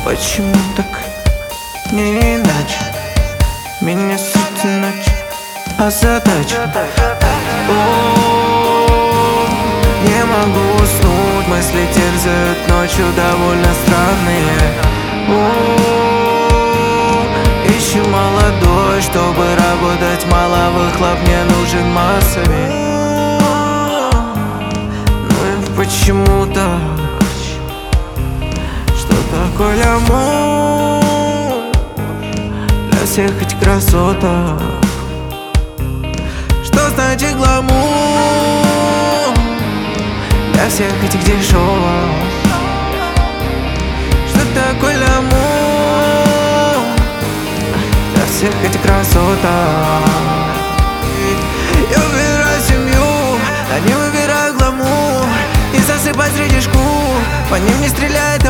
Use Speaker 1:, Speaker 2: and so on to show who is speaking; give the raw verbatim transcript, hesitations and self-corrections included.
Speaker 1: почему так не иначе? Меня суть и ночь, а задача О, не могу уснуть, мысли терзают ночью довольно странные. О, ищу молодой, чтобы работать мало, выхлоп мне нужен массовый. Ну и почему так? Что такое амор для всех этих красоток? Что значит гламур для всех этих дешевок? Что такое амор для всех этих красоток? Я выбираю семью, а не выбираю гламур. И засыпать среди шкур, по ним не стреляет